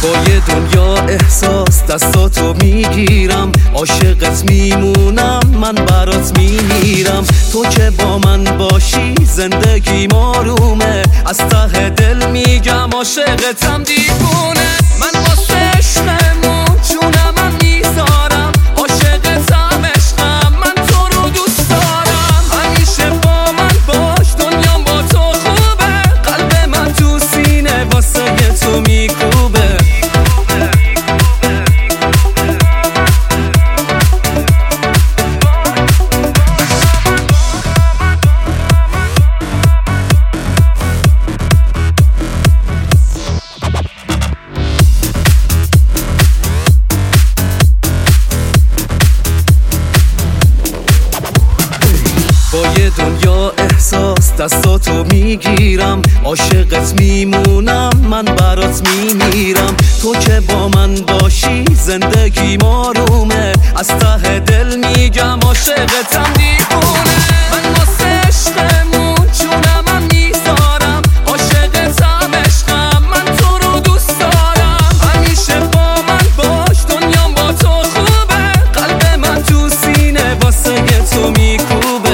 با یه دنیا احساس دستاتو میگیرم، عاشقت میمونم، من برات میمیرم. تو که با من باشی زندگی آرومه، از ته دل میگم عاشقتم دیوونه. من واسه عشقمون جونم میذارم، عاشقتم عشقم، من تو رو دوست دارم. همیشه با من باش، دنیام با تو خوبه، قلب من تو سینه واسه تو میکوبه. با یه دنیا احساس دستاتو میگیرم، عاشقت میمونم، من برات میمیرم. تو که با من باشی زندگی آرومه، از ته دل میگم عاشقتم دیوونه. من واسه عشقمون جونم میذارم، عاشقتم عشقم، من تو رو دوست دارم. همیشه با من باش، دنیام با تو خوبه، قلب من تو سینه واسه تو میکوبه.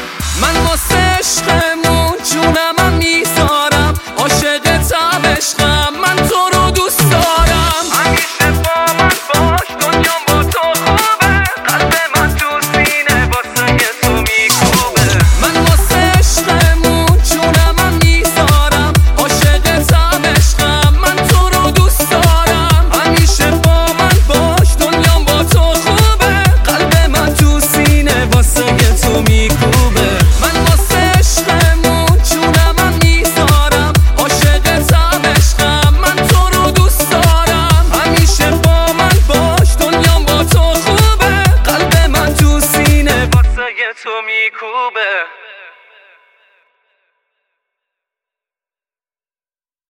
عشقمون جونم میذارم، عاشقتم عشقم.